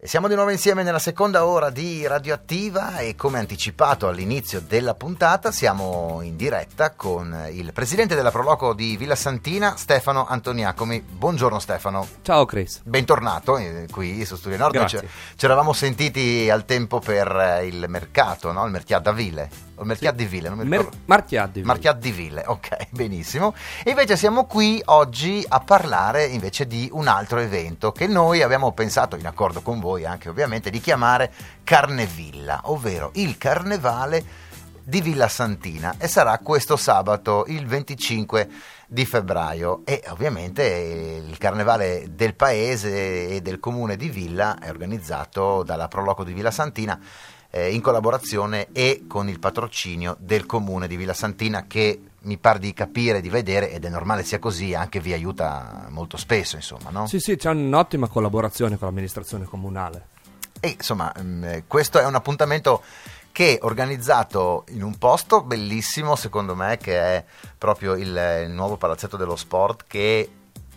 Siamo di nuovo insieme nella seconda ora di Radioattiva e come anticipato all'inizio della puntata siamo in diretta con il presidente della Proloco di Villa Santina, Stefano Antoniacomi. Buongiorno Stefano. Ciao Chris. Bentornato qui su Studio Nord. Ci eravamo sentiti al tempo per il mercato, no? Il Merchiat di Ville. O il Merchiat di Ville, non mi ricordo. Merchiat di Ville, ok, benissimo. E invece siamo qui oggi a parlare invece di un altro evento che noi abbiamo pensato, in accordo con voi anche ovviamente, di chiamare Carnevilla, ovvero il Carnevale di Villa Santina, e sarà questo sabato il 25 di febbraio e ovviamente il Carnevale del paese e del comune di Villa è organizzato dalla Proloco di Villa Santina in collaborazione e con il patrocinio del comune di Villa Santina, che mi pare di capire, di vedere, ed è normale sia così, anche vi aiuta molto spesso, insomma, no? Sì, c'è un'ottima collaborazione con l'amministrazione comunale. E insomma, questo è un appuntamento che è organizzato in un posto bellissimo, secondo me, che è proprio il nuovo Palazzetto dello Sport, che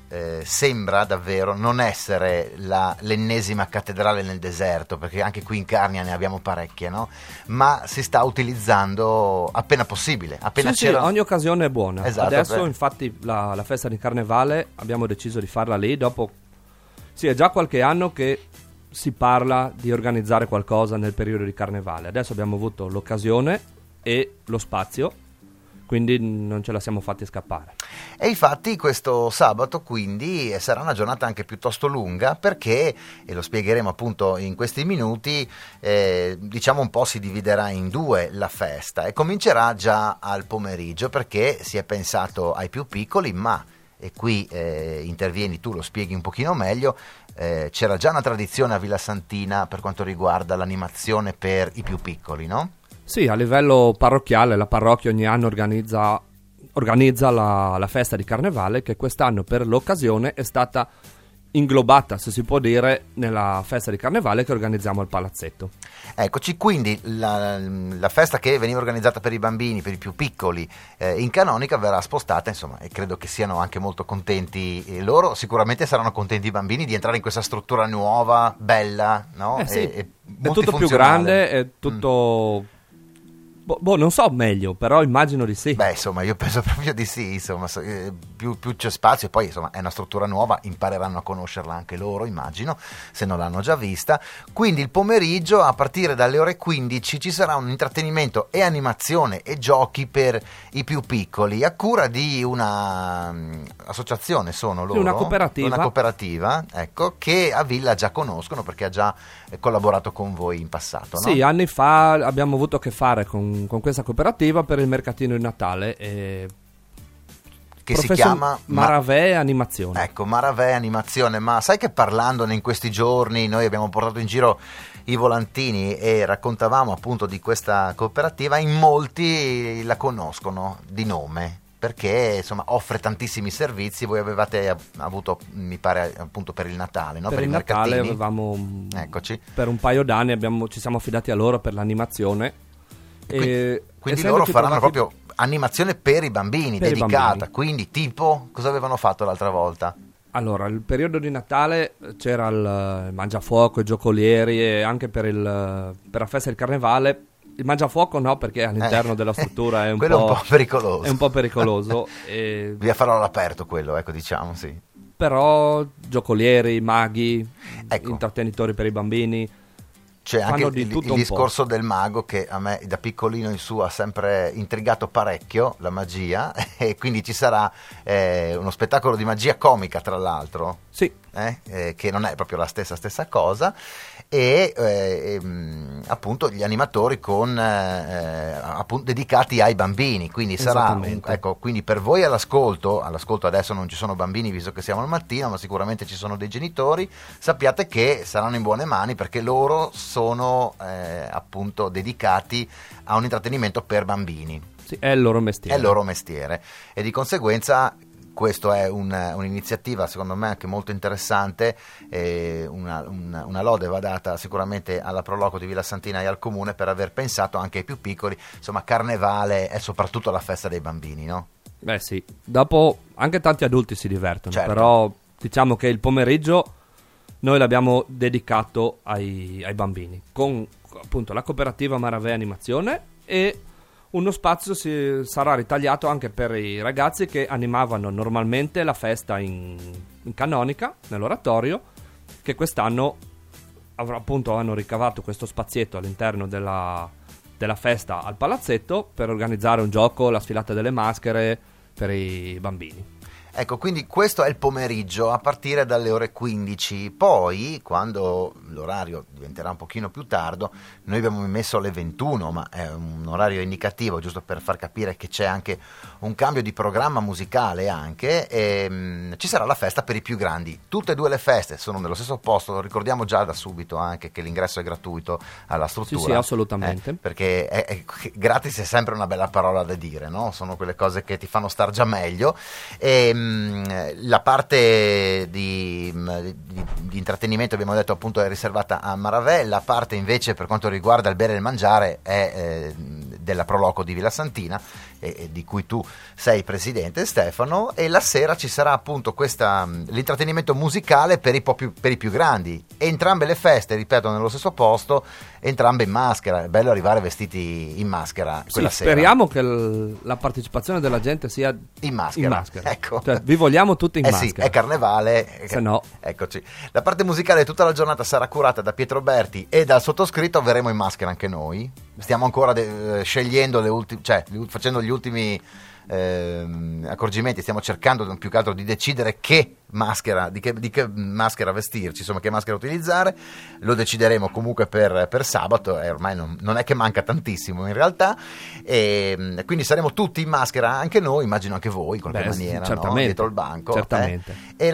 sembra davvero non essere l'ennesima cattedrale nel deserto, perché anche qui in Carnia ne abbiamo parecchie, no? Ma si sta utilizzando appena possibile, appena c'era. Sì, ogni occasione è buona. Esatto, adesso infatti la festa di Carnevale abbiamo deciso di farla lì, dopo sì, è già qualche anno che si parla di organizzare qualcosa nel periodo di Carnevale. Adesso abbiamo avuto l'occasione e lo spazio, quindi non ce la siamo fatti scappare. E infatti questo sabato quindi sarà una giornata anche piuttosto lunga, perché, e lo spiegheremo appunto in questi minuti, diciamo un po' si dividerà in due la festa e comincerà già al pomeriggio, perché si è pensato ai più piccoli, ma, e qui intervieni tu, lo spieghi un pochino meglio, c'era già una tradizione a Villa Santina per quanto riguarda l'animazione per i più piccoli, no? Sì, a livello parrocchiale la parrocchia ogni anno organizza la festa di Carnevale, che quest'anno per l'occasione è stata inglobata, se si può dire, nella festa di Carnevale che organizziamo al Palazzetto. Eccoci, quindi la festa che veniva organizzata per i bambini, per i più piccoli, in canonica verrà spostata, insomma, e credo che siano anche molto contenti loro, sicuramente saranno contenti i bambini di entrare in questa struttura nuova, bella, no? Sì, è tutto più grande, è tutto... non so meglio, però immagino di sì. Beh, insomma, io penso proprio di sì, insomma, più c'è spazio, e poi insomma è una struttura nuova, impareranno a conoscerla anche loro, immagino, se non l'hanno già vista. Quindi il pomeriggio, a partire dalle ore 15, ci sarà un intrattenimento e animazione e giochi per i più piccoli, a cura di una associazione, sono loro? Una cooperativa, ecco, che a Villa già conoscono, perché ha già collaborato con voi in passato, no? Sì, anni fa abbiamo avuto a che fare con questa cooperativa per il mercatino di Natale, che si chiama Maravè Animazione. Ecco, Maravè Animazione. Ma sai che parlandone in questi giorni noi abbiamo portato in giro i volantini e raccontavamo appunto di questa cooperativa, in molti la conoscono di nome, perché insomma offre tantissimi servizi. Voi avevate avuto, mi pare, appunto per il Natale, no? Per il Natale avevamo, eccoci, per un paio d'anni ci siamo affidati a loro per l'animazione. Quindi loro faranno proprio animazione per i bambini, dedicata. Quindi tipo, cosa avevano fatto l'altra volta? Allora, il periodo di Natale c'era il mangiafuoco, i giocolieri, e anche per la festa del Carnevale. Il mangiafuoco no, perché all'interno della struttura è un po' pericoloso. È un po' pericoloso. E... Via farò all'aperto quello, ecco, diciamo, sì. Però giocolieri, maghi, ecco, intrattenitori per i bambini. C'è anche il discorso del mago, che a me da piccolino in su ha sempre intrigato parecchio, la magia, e quindi ci sarà uno spettacolo di magia comica, tra l'altro, sì, che non è proprio la stessa cosa, e appunto gli animatori appunto dedicati ai bambini, quindi sarà ecco, quindi per voi all'ascolto adesso non ci sono bambini visto che siamo al mattino, ma sicuramente ci sono dei genitori, sappiate che saranno in buone mani, perché loro sono appunto dedicati a un intrattenimento per bambini. Sì, è il loro mestiere. È il loro mestiere, e di conseguenza questo è un'iniziativa secondo me anche molto interessante, una lode va data sicuramente alla Proloco di Villa Santina e al Comune per aver pensato anche ai più piccoli. Insomma, Carnevale è soprattutto la festa dei bambini, no? Beh sì, dopo anche tanti adulti si divertono, certo, però diciamo che il pomeriggio noi l'abbiamo dedicato ai bambini, con appunto la cooperativa Maravè Animazione, e uno spazio sarà ritagliato anche per i ragazzi che animavano normalmente la festa in canonica, nell'oratorio, che quest'anno hanno ricavato questo spazietto all'interno della festa al palazzetto per organizzare un gioco, la sfilata delle maschere per i bambini. Ecco, quindi questo è il pomeriggio a partire dalle ore 15. Poi, quando l'orario diventerà un pochino più tardo, noi abbiamo messo alle 21, ma è un orario indicativo, giusto per far capire che c'è anche un cambio di programma musicale anche, e ci sarà la festa per i più grandi. Tutte e due le feste sono nello stesso posto, lo ricordiamo già da subito anche che l'ingresso è gratuito alla struttura. Sì, assolutamente. Perché gratis è sempre una bella parola da dire, no? Sono quelle cose che ti fanno star già meglio. E la parte di intrattenimento, abbiamo detto, appunto, è riservata a Maravè. La parte invece per quanto riguarda il bere e il mangiare è della Proloco di Villa Santina, di cui tu sei presidente, Stefano, e la sera ci sarà appunto l'intrattenimento musicale per i più grandi. Entrambe le feste, ripeto, nello stesso posto, entrambe in maschera. È bello arrivare vestiti in maschera quella sera. Speriamo che la partecipazione della gente sia in maschera. Ecco. Cioè, vi vogliamo tutti in maschera. Sì, è carnevale. Se no. Eccoci. La parte musicale tutta la giornata sarà curata da Pietro Berti e dal sottoscritto. Verremo in maschera anche noi. Stiamo ancora scegliendo facendo gli ultimi accorgimenti. Stiamo cercando più che altro di decidere di che maschera vestirci, insomma, che maschera utilizzare. Lo decideremo comunque per sabato, e ormai non è che manca tantissimo in realtà, e quindi saremo tutti in maschera anche noi, immagino anche voi in qualche maniera, no? Dietro il banco. Certamente. E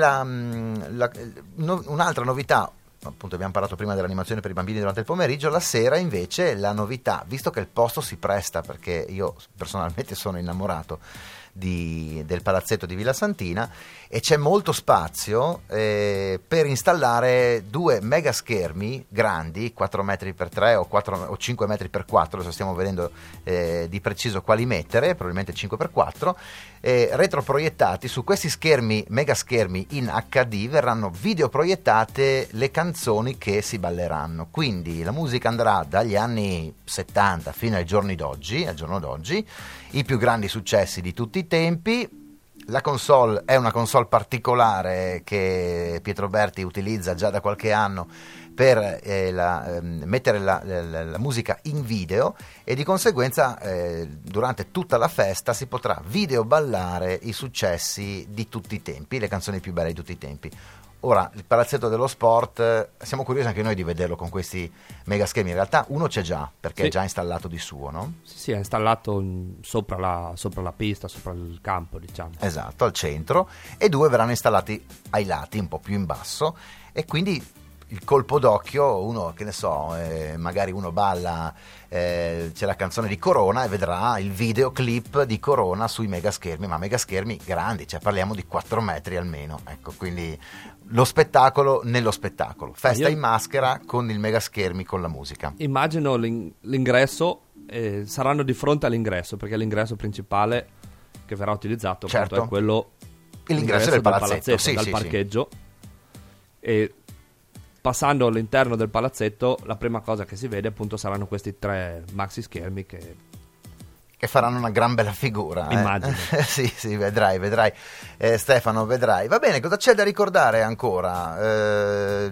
un'altra novità, appunto, abbiamo parlato prima dell'animazione per i bambini durante il pomeriggio. La sera invece la novità, visto che il posto si presta, perché io personalmente sono innamorato del palazzetto di Villa Santina, e c'è molto spazio per installare 2 mega schermi grandi, 4 metri per 3 o 5 metri per 4, adesso stiamo vedendo di preciso quali mettere, probabilmente 5 per 4, retroproiettati. Su questi schermi, mega schermi in HD, verranno videoproiettate le canzoni che si balleranno, quindi la musica andrà dagli anni 70 fino al giorno d'oggi, i più grandi successi di tutti i tempi. La console è una console particolare che Pietro Berti utilizza già da qualche anno per mettere la musica in video, e di conseguenza durante tutta la festa si potrà videoballare i successi di tutti i tempi, le canzoni più belle di tutti i tempi. Ora, il palazzetto dello sport, siamo curiosi anche noi di vederlo con questi mega schermi. In realtà uno c'è già, perché è già installato di suo, no? Sì, è installato sopra la pista, sopra il campo, diciamo. Esatto, al centro, e 2 verranno installati ai lati, un po' più in basso, e quindi il colpo d'occhio, uno, che ne so, magari uno balla, c'è la canzone di Corona e vedrà il videoclip di Corona sui megaschermi, ma megaschermi grandi, cioè parliamo di 4 metri almeno, ecco, quindi lo spettacolo nello spettacolo, festa in maschera con il megaschermi, con la musica. Immagino l'ingresso, saranno di fronte all'ingresso, perché l'ingresso principale che verrà utilizzato, certo, appunto, è quello, l'ingresso del palazzetto, sì, dal parcheggio, e passando all'interno del palazzetto, la prima cosa che si vede, appunto, saranno questi 3 maxi schermi che faranno una gran bella figura. Immagino. Sì, vedrai. Stefano, vedrai. Va bene, cosa c'è da ricordare ancora?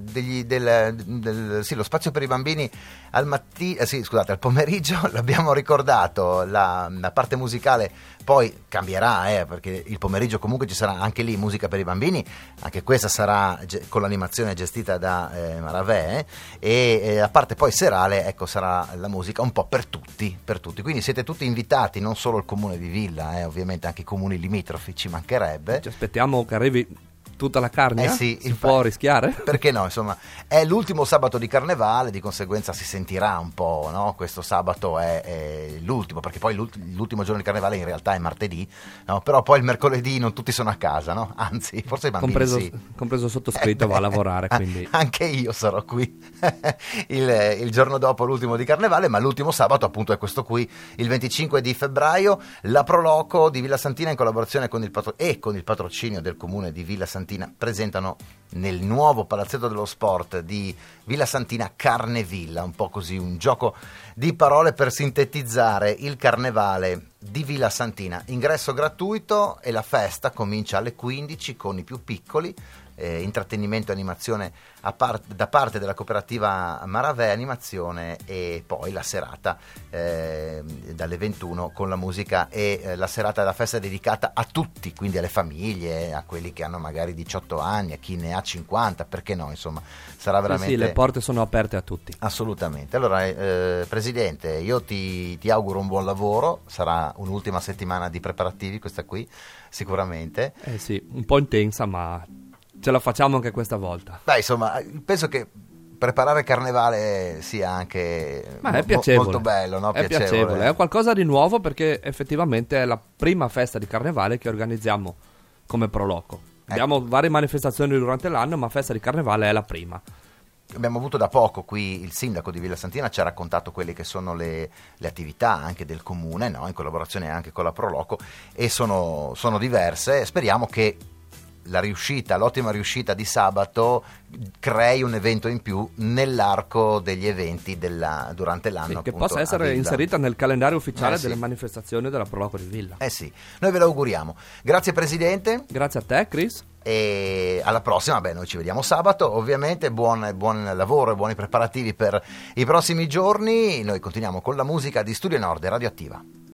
Lo spazio per i bambini al pomeriggio l'abbiamo ricordato, la parte musicale poi cambierà, perché il pomeriggio comunque ci sarà anche lì musica per i bambini, anche questa sarà con l'animazione gestita da Maravè, e a parte poi serale, ecco, sarà la musica un po' per tutti, quindi siete tutti invitati, non solo il comune di Villa, ovviamente anche i comuni limitrofi, ci mancherebbe. Ci aspettiamo che arrivi tutta la carne, sì, si può rischiare? Perché no, insomma, è l'ultimo sabato di carnevale, di conseguenza si sentirà un po', no? Questo sabato è l'ultimo, perché poi l'ultimo giorno di carnevale in realtà è martedì, no? Però poi il mercoledì non tutti sono a casa, no? Anzi, forse i bambini compreso sottoscritto va a lavorare, quindi anche io sarò qui il giorno dopo l'ultimo di carnevale, ma l'ultimo sabato appunto è questo qui, il 25 di febbraio, la Proloco di Villa Santina in collaborazione con il patrocinio del comune di Villa Santina Santina presentano nel nuovo Palazzetto dello Sport di Villa Santina Carnevilla, un po' così, un gioco di parole per sintetizzare il carnevale di Villa Santina. Ingresso gratuito e la festa comincia alle 15 con i più piccoli, intrattenimento e animazione da parte della cooperativa Maravè Animazione, e poi la serata dalle 21 con la musica e la serata della festa dedicata a tutti, quindi alle famiglie, a quelli che hanno magari 18 anni, a chi ne ha 50, perché no, insomma sarà veramente... Sì, le porte sono aperte a tutti. Assolutamente. Allora Presidente, io ti auguro un buon lavoro, sarà un'ultima settimana di preparativi questa qui sicuramente. Sì, un po' intensa, ma ce la facciamo anche questa volta. Beh, insomma, penso che preparare Carnevale sia anche è piacevole. Molto bello, no? È piacevole, è qualcosa di nuovo, perché effettivamente è la prima festa di Carnevale che organizziamo come Proloco. Abbiamo varie manifestazioni durante l'anno, ma festa di Carnevale è la prima. Abbiamo avuto da poco qui il sindaco di Villa Santina, ci ha raccontato quelle che sono le attività anche del comune, no? In collaborazione anche con la Proloco, e sono diverse. Speriamo che l'ottima riuscita di sabato crei un evento in più nell'arco degli eventi durante l'anno. Che possa essere inserita nel calendario ufficiale delle manifestazioni della Proloco di Villa. Sì, noi ve lo auguriamo. Grazie Presidente. Grazie a te, Chris. E alla prossima, noi ci vediamo sabato, ovviamente. Buon lavoro e buoni preparativi per i prossimi giorni. Noi continuiamo con la musica di Studio Nord e Radioattiva.